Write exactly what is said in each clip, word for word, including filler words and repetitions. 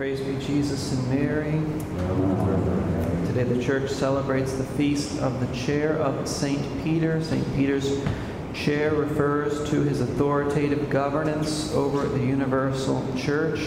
Praise be Jesus and Mary. Today the church celebrates the feast of the chair of Saint Peter. Saint Peter's chair refers to his authoritative governance over the universal church.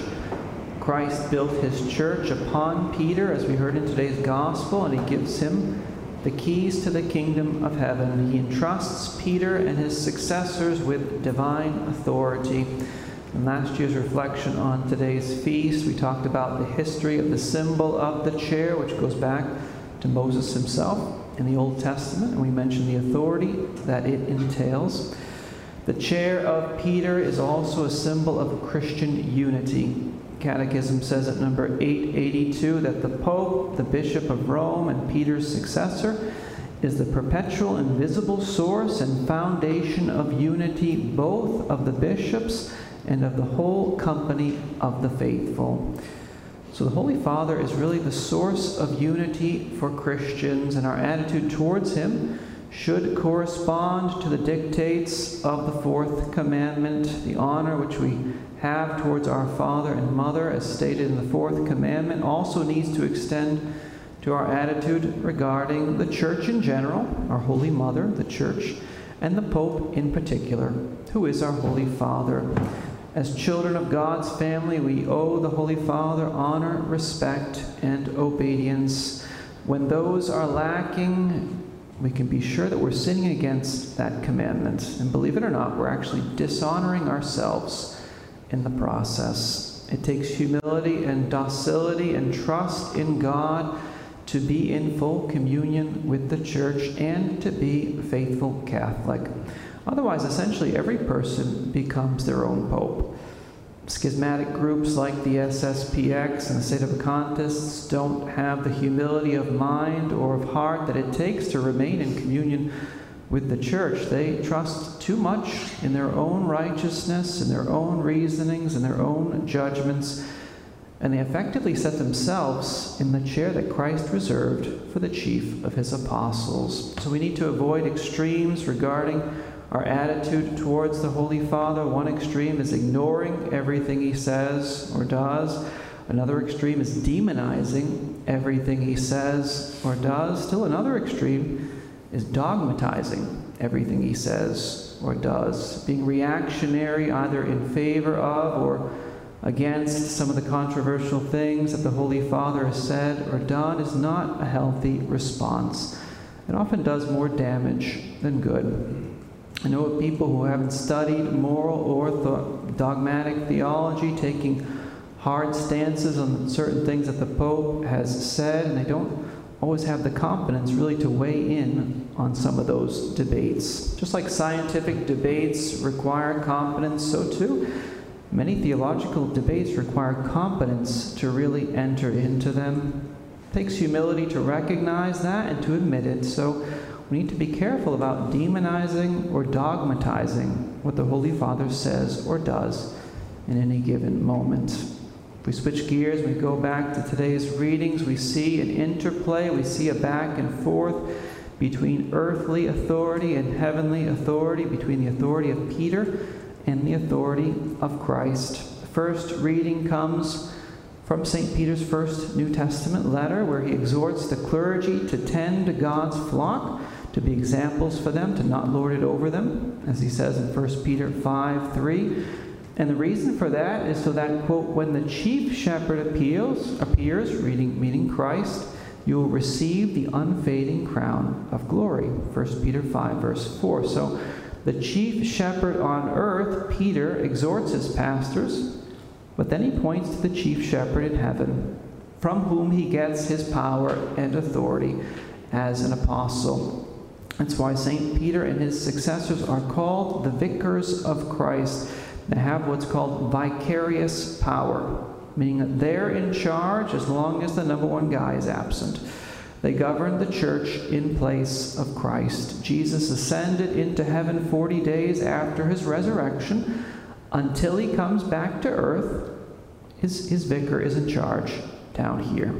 Christ built his church upon Peter, as we heard in today's gospel, and he gives him the keys to the kingdom of heaven. He entrusts Peter and his successors with divine authority. In last year's reflection on today's feast, we talked about the history of the symbol of the chair, which goes back to Moses himself in the Old Testament, and we mentioned the authority that it entails. The chair of Peter is also a symbol of Christian unity. Catechism says at number eight eighty-two that the Pope, the Bishop of Rome, and Peter's successor is the perpetual and visible source and foundation of unity, both of the bishops and of the whole company of the faithful. So the Holy Father is really the source of unity for Christians, and our attitude towards him should correspond to the dictates of the fourth commandment. The honor which we have towards our father and mother, as stated in the fourth commandment, also needs to extend to our attitude regarding the church in general, our Holy Mother, the church, and the Pope in particular, who is our Holy Father. As children of God's family, we owe the Holy Father honor, respect, and obedience. When those are lacking, we can be sure that we're sinning against that commandment. And believe it or not, we're actually dishonoring ourselves in the process. It takes humility and docility and trust in God to be in full communion with the church and to be a faithful Catholic. Otherwise, essentially, every person becomes their own pope. Schismatic groups like the S S P X and the Sedevacantists don't have the humility of mind or of heart that it takes to remain in communion with the church. They trust too much in their own righteousness, in their own reasonings, in their own judgments, and they effectively set themselves in the chair that Christ reserved for the chief of his apostles. So we need to avoid extremes regarding our attitude towards the Holy Father. One extreme is ignoring everything he says or does. Another extreme is demonizing everything he says or does. Still another extreme is dogmatizing everything he says or does, being reactionary either in favor of or against some of the controversial things that the Holy Father has said or done is not a healthy response. It often does more damage than good. I know of people who haven't studied moral or th- dogmatic theology, taking hard stances on certain things that the Pope has said, and they don't always have the competence really to weigh in on some of those debates. Just like scientific debates require competence, so too many theological debates require competence to really enter into them. It takes humility to recognize that and to admit it. So we need to be careful about demonizing or dogmatizing what the Holy Father says or does in any given moment. If we switch gears, we go back to today's readings, we see an interplay, we see a back and forth between earthly authority and heavenly authority, between the authority of Peter and the authority of Christ. The first reading comes from Saint Peter's first New Testament letter, where he exhorts the clergy to tend God's flock, to be examples for them, to not lord it over them, as he says in First Peter five three. And the reason for that is so that, quote, when the chief shepherd appeals, appears, reading, meaning Christ, you will receive the unfading crown of glory. First Peter five, verse four. So the chief shepherd on earth, Peter, exhorts his pastors, but then he points to the chief shepherd in heaven, from whom he gets his power and authority as an apostle. That's why Saint Peter and his successors are called the vicars of Christ. They have what's called vicarious power, meaning that they're in charge as long as the number one guy is absent. They govern the church in place of Christ. Jesus ascended into heaven forty days after his resurrection. Until he comes back to earth, his, his vicar is in charge down here.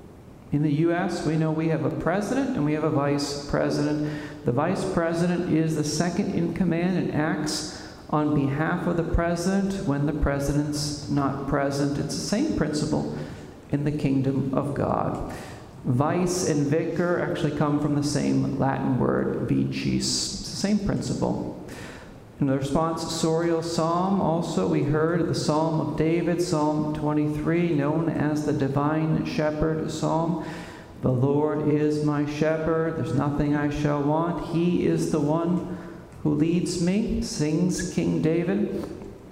In the U S, we know we have a president and we have a vice president. The vice president is the second in command and acts on behalf of the president when the president's not present. It's the same principle in the kingdom of God. Vice and vicar actually come from the same Latin word, vicis. It's the same principle. In the responsorial psalm, also, we heard the Psalm of David, Psalm twenty-three, known as the Divine Shepherd Psalm. The Lord is my shepherd, there's nothing I shall want. He is the one who leads me, sings King David.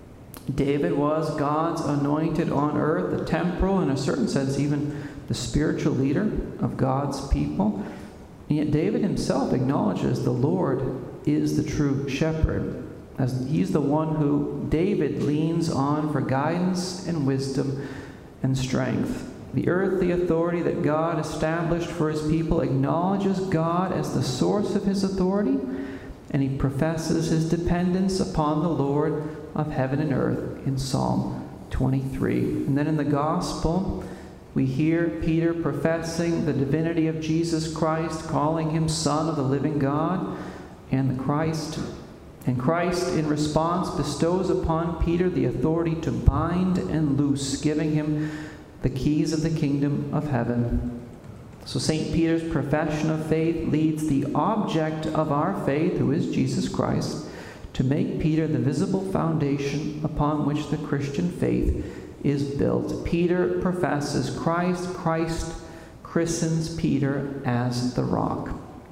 David was God's anointed on earth, the temporal, in a certain sense, even the spiritual leader of God's people. And yet David himself acknowledges the Lord is the true shepherd, as he's the one who David leans on for guidance and wisdom and strength. The earthly authority that God established for his people acknowledges God as the source of his authority, and he professes his dependence upon the Lord of heaven and earth in Psalm twenty-three. And then in the Gospel, we hear Peter professing the divinity of Jesus Christ, calling him Son of the living God and the Christ. And Christ, in response, bestows upon Peter the authority to bind and loose, giving him the keys of the kingdom of heaven. So Saint Peter's profession of faith leads the object of our faith, who is Jesus Christ, to make Peter the visible foundation upon which the Christian faith is built. Peter professes Christ. Christ christens Peter as the rock.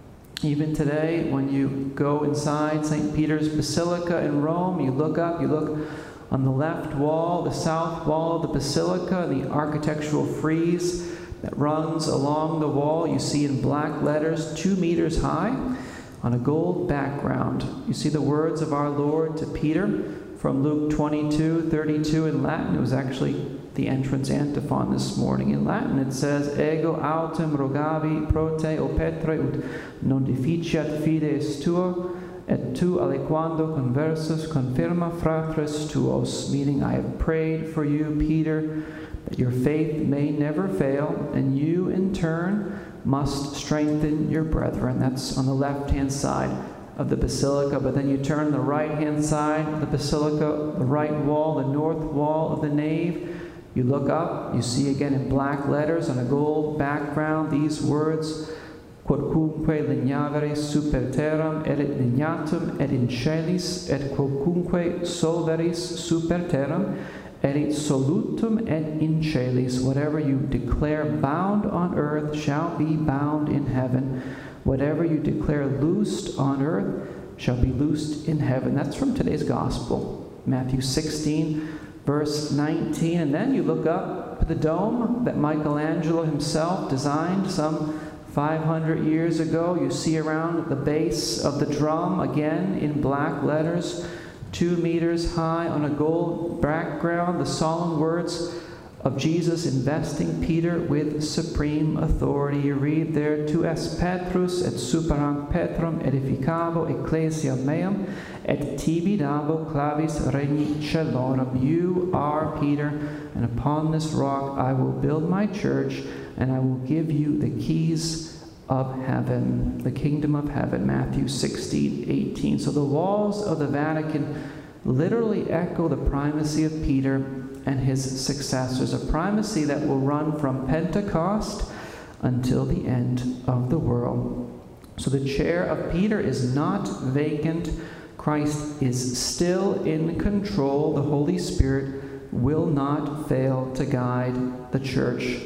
Even today, when you go inside Saint Peter's Basilica in Rome, you look up, you look on the left wall, the south wall of the basilica, the architectural frieze that runs along the wall, you see in black letters, two meters high, on a gold background. You see the words of our Lord to Peter from Luke twenty-two thirty-two in Latin. It was actually the entrance antiphon this morning. In Latin it says, Ego autem rogavi pro te, o Petre, ut non deficiat fides tuo, et tu aliquando conversus confirma fratres tuos, meaning I have prayed for you, Peter, that your faith may never fail, and you in turn must strengthen your brethren. That's on the left-hand side of the basilica, but then you turn the right-hand side of the basilica, the right wall, the north wall of the nave. You look up, you see again in black letters on a gold background these words, quodcunque lignavere super terram erit lignatum et in celis, et quodcunque solveris super terram erit solutum et in celis. Whatever you declare bound on earth shall be bound in heaven. Whatever you declare loosed on earth shall be loosed in heaven. That's from today's Gospel, Matthew sixteen, verse nineteen. And then you look up at the dome that Michelangelo himself designed some five hundred years ago. You see around the base of the drum, again in black letters, two meters high on a gold background, the solemn words of Jesus investing Peter with supreme authority. You read there, Tu es Petrus, et superam Petrum edificabo ecclesia meam, et tibi dabo clavis regni celorum. You are Peter, and upon this rock I will build my church, and I will give you the keys of heaven, the kingdom of heaven, Matthew sixteen eighteen. So the walls of the Vatican literally echo the primacy of Peter and his successors, a primacy that will run from Pentecost until the end of the world. So the chair of Peter is not vacant. Christ is still in control. The Holy Spirit will not fail to guide the church.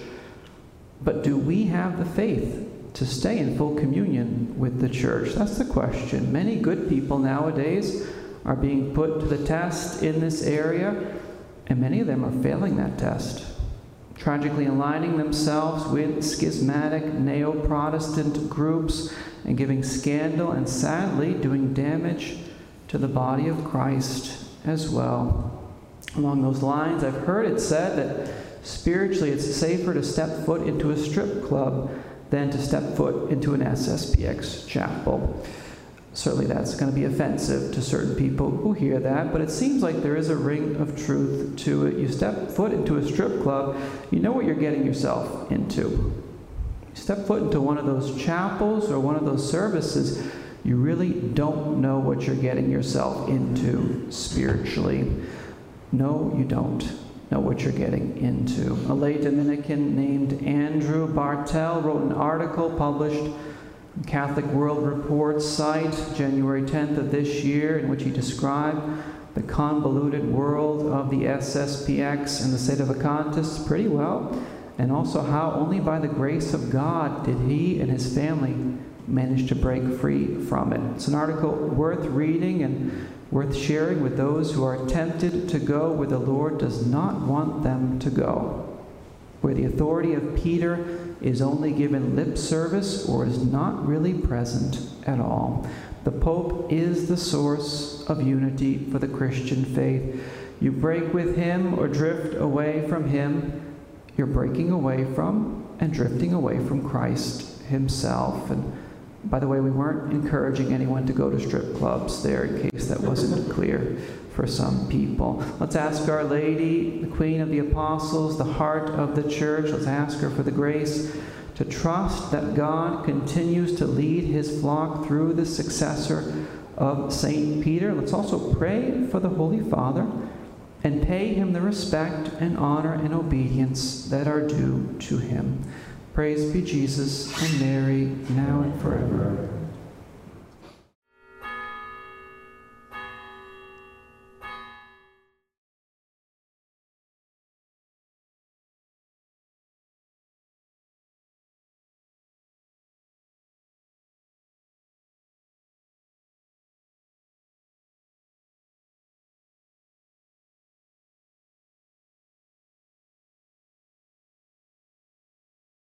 But do we have the faith to stay in full communion with the church? That's the question. Many good people nowadays are being put to the test in this area, and many of them are failing that test, tragically aligning themselves with schismatic neo-Protestant groups and giving scandal and sadly doing damage to the body of Christ as well. Along those lines, I've heard it said that spiritually it's safer to step foot into a strip club than to step foot into an S S P X chapel. Certainly that's going to be offensive to certain people who hear that, but it seems like there is a ring of truth to it. You step foot into a strip club, you know what you're getting yourself into. You step foot into one of those chapels or one of those services, you really don't know what you're getting yourself into spiritually. No, you don't know what you're getting into. A lay Dominican named Andrew Bartel wrote an article published in Catholic World Report's site January tenth of this year, in which he described the convoluted world of the S S P X and the Sedevacantists pretty well, and also how only by the grace of God did he and his family manage to break free from it. It's an article worth reading and worth sharing with those who are tempted to go where the Lord does not want them to go, where the authority of Peter is only given lip service or is not really present at all. The Pope is the source of unity for the Christian faith. You break with him or drift away from him, you're breaking away from and drifting away from Christ himself. And by the way, we weren't encouraging anyone to go to strip clubs there, in case that wasn't clear for some people. Let's ask Our Lady, the Queen of the Apostles, the heart of the Church. Let's ask her for the grace to trust that God continues to lead his flock through the successor of Saint Peter. Let's also pray for the Holy Father and pay him the respect and honor and obedience that are due to him. Praise be Jesus and Mary, now and forever.